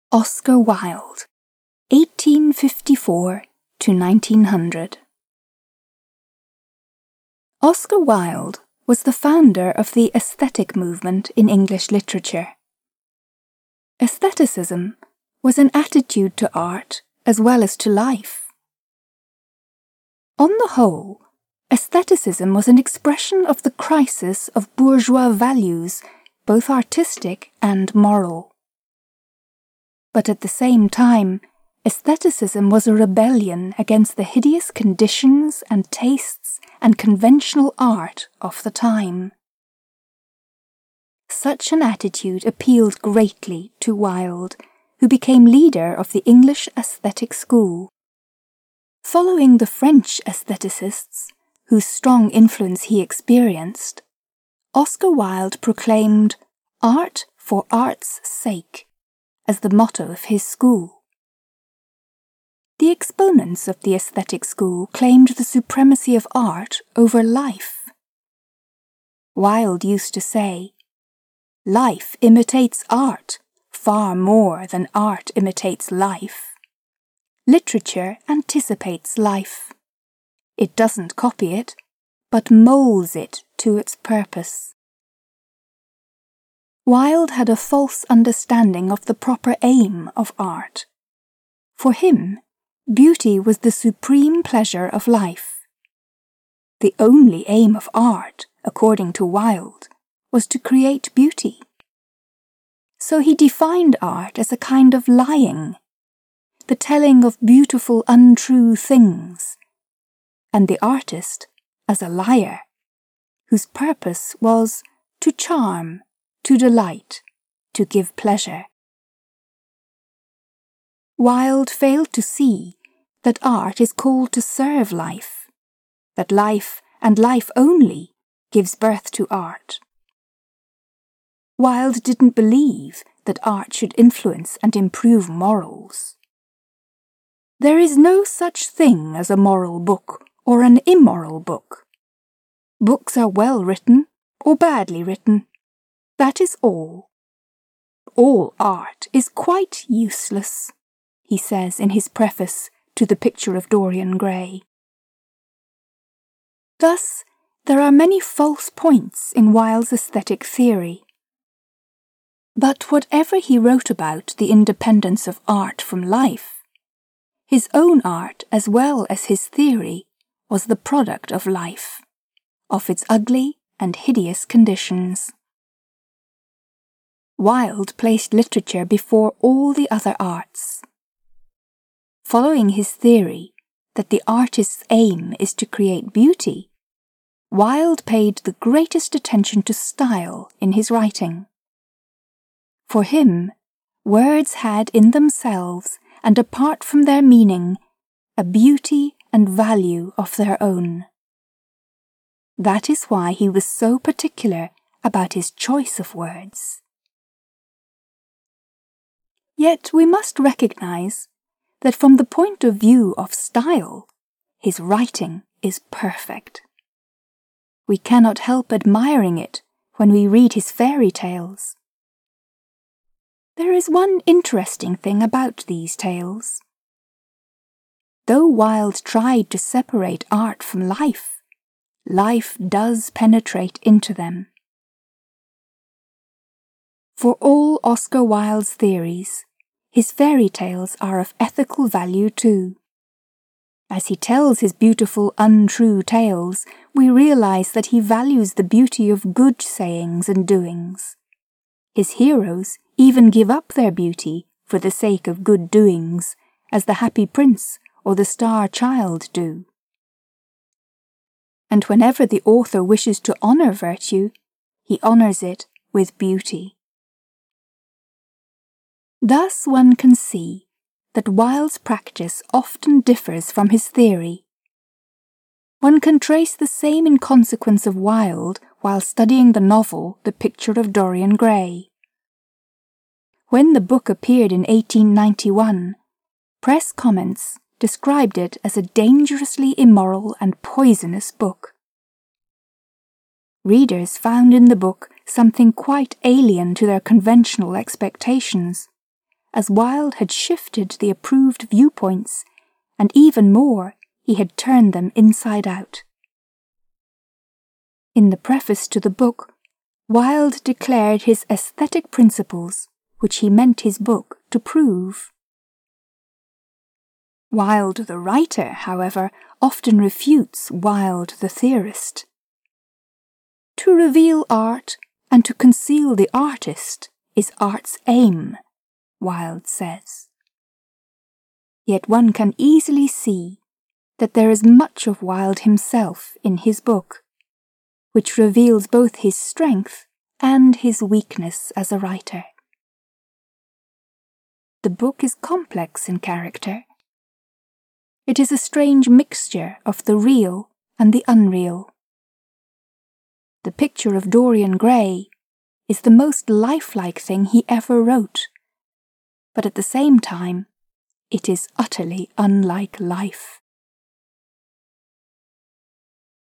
Oscar Wilde, 1854 to 1900. Oscar Wilde was the founder of the aesthetic movement in English literature. Aestheticism was an attitude to art as well as to life. On the whole, aestheticism was an expression of the crisis of bourgeois values, both artistic and moral. But at the same time, aestheticism was a rebellion against the hideous conditions and tastes and conventional art of the time. Such an attitude appealed greatly to Wilde, who became leader of the English aesthetic school. Following the French aestheticists, whose strong influence he experienced, Oscar Wilde proclaimed "art for art's sake" as the motto of his school. The exponents of the aesthetic school claimed the supremacy of art over life. Wilde used to say, "Life imitates art far more than art imitates life. Literature anticipates life. It doesn't copy it, but molds it to its purpose." Wilde had a false understanding of the proper aim of art. For him, beauty was the supreme pleasure of life. The only aim of art, according to Wilde, was to create beauty. So he defined art as a kind of lying, the telling of beautiful untrue things, and the artist as a liar, whose purpose was to charm, to delight, to give pleasure. Wilde failed to see that art is called to serve life, that life and life only gives birth to art. Wilde didn't believe that art should influence and improve morals. There is no such thing as a moral book or an immoral book. Books are well written or badly written. That is all. All art is quite useless, he says in his preface to The Picture of Dorian Gray. Thus, there are many false points in Wilde's aesthetic theory. But whatever he wrote about the independence of art from life, his own art as well as his theory was the product of life, of its ugly and hideous conditions. Wilde placed literature before all the other arts. Following his theory that the artist's aim is to create beauty, Wilde paid the greatest attention to style in his writing. For him, words had in themselves, and apart from their meaning, a beauty and value of their own. That is why he was so particular about his choice of words. Yet we must recognize that from the point of view of style, his writing is perfect. We cannot help admiring it when we read his fairy tales. There is one interesting thing about these tales. Though Wilde tried to separate art from life, life does penetrate into them. For all Oscar Wilde's theories, his fairy tales are of ethical value too. As he tells his beautiful untrue tales, we realize that he values the beauty of good sayings and doings. His heroes even give up their beauty for the sake of good doings, as the Happy Prince or the Star Child do. And whenever the author wishes to honor virtue, he honors it with beauty. Thus one can see that Wilde's practice often differs from his theory. One can trace the same inconsequence of Wilde while studying the novel The Picture of Dorian Gray. When the book appeared in 1891, press comments described it as a dangerously immoral and poisonous book. Readers found in the book something quite alien to their conventional expectations, as Wilde had shifted the approved viewpoints, and even more, he had turned them inside out. In the preface to the book, Wilde declared his aesthetic principles, which he meant his book to prove. Wilde the writer, however, often refutes Wilde the theorist. To reveal art and to conceal the artist is art's aim, Wilde says. Yet one can easily see that there is much of Wilde himself in his book, which reveals both his strength and his weakness as a writer. The book is complex in character. It is a strange mixture of the real and the unreal. The picture of Dorian Gray is the most lifelike thing he ever wrote, but at the same time, it is utterly unlike life.